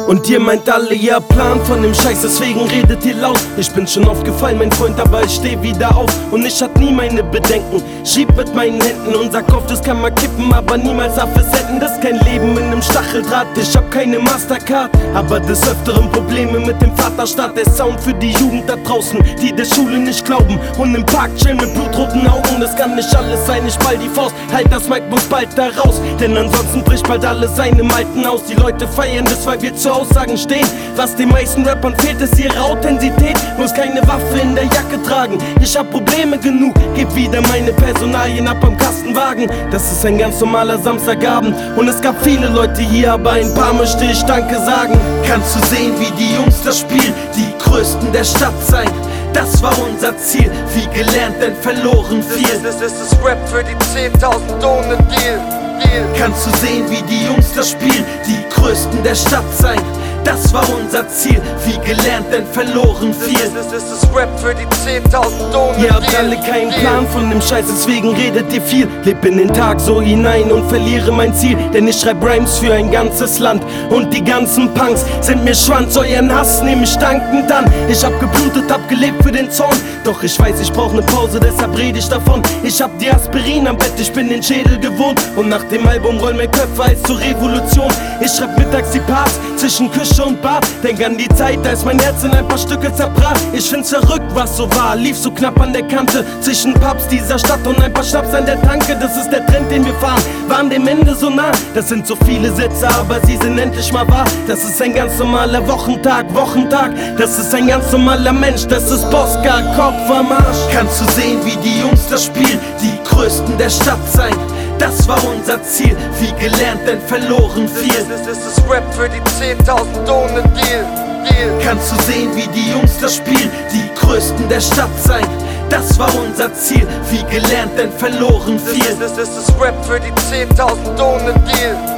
Und ihr meint alle, ihr Plan von dem Scheiß, deswegen redet ihr laut. Ich bin schon oft gefallen, mein Freund, aber ich steh wieder auf. Und ich hatte nie meine Bedenken, schieb mit meinen Händen und sag oft, das kann mal kippen, aber niemals auf es hätten. Das ist kein Leben in nem Stacheldraht, ich hab keine Mastercard, aber des Öfteren Probleme mit dem Vaterstaat. Der Sound für die Jugend da draußen, die der Schule nicht glauben und im Park chillen mit blutroten Augen. Das kann nicht alles sein, ich ball die Faust, halt das Mic muss bald da raus, denn ansonsten bricht bald alles seinem Alten aus. Die Leute feiern das, weil wir zu Aussagen stehen. Was den meisten Rappern fehlt, ist ihre Authentizität. Muss keine Waffe in der Jacke tragen, ich hab Probleme genug, geb wieder meine Personalien ab am Kastenwagen. Das ist ein ganz normaler Samstagabend und es gab viele Leute hier, aber ein paar möchte ich Danke sagen. Kannst du sehen, wie die Jungs das Spiel, die Größten der Stadt sein? Das war unser Ziel, wie gelernt, denn verloren viel. Das ist Rap für die 10.000 ohne Deal. Kannst du sehen, wie die Jungs das Spiel, die Größten der Stadt sein? Das war unser Ziel, wie gelernt, denn verloren viel. Das ist Rap für die 10.000 ohne Deal. Ihr habt alle keinen Plan von dem Scheiß, deswegen redet ihr viel. Leb in den Tag so hinein und verliere mein Ziel, denn ich schreib Rhymes für ein ganzes Land. Und die ganzen Punks sind mir Schwanz, euren Hass nehm ich dankend an. Ich hab geblutet, hab gelebt für den Zorn, doch ich weiß, ich brauch ne Pause, deshalb red ich davon. Ich hab die Aspirin am Bett, ich bin den Schädel gewohnt. Und nach dem Album rollen mir Köpfe als zur Revolution. Ich schreib mittags die Parts zwischen Küche und Bad. Denk an die Zeit, da ist mein Herz in ein paar Stücke zerbrach. Ich find's verrückt, was so war, lief so knapp an der Kante zwischen Pubs dieser Stadt und ein paar Schnaps an der Tanke. Das ist der Trend, den wir fahren, waren dem Ende so nah. Das sind so viele Sätze, aber sie sind endlich mal wahr. Das ist ein ganz normaler Wochentag, das ist ein ganz normaler Mensch, das ist Bosca, Kopf am Arsch. Kannst du sehen, wie die Jungs das Spiel, die Größten der Stadt sein? Das war unser Ziel, wie gelernt, denn verloren viel. Das ist Rap für die 10.000 ohne Deal. Kannst du sehen, wie die Jungs das Spiel, die Größten der Stadt sein? Das war unser Ziel, wie gelernt, denn verloren viel. Das ist Rap für die 10.000 ohne Deal.